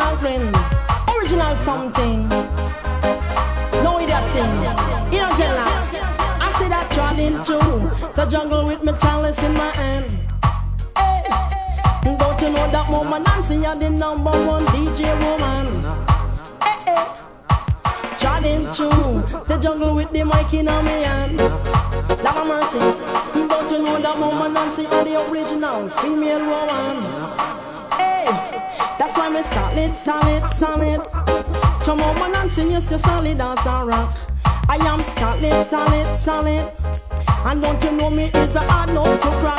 Franklin, original something. No idiot thing. You know, jealous. I see that trod into the jungle with my chalice in my hand. Hey, don't you know that Mama Nancy are the number one DJ woman? Hey, hey. Trod into the jungle with the mic in my hand. Lord of mercy. Don't you know that Mama Nancy are the original female woman? Hey, that's why me solid, solid, solid. To Mama Nancy, you say solid as a rock. I am solid, solid, solid. And don't you know me is a hard nut to crack.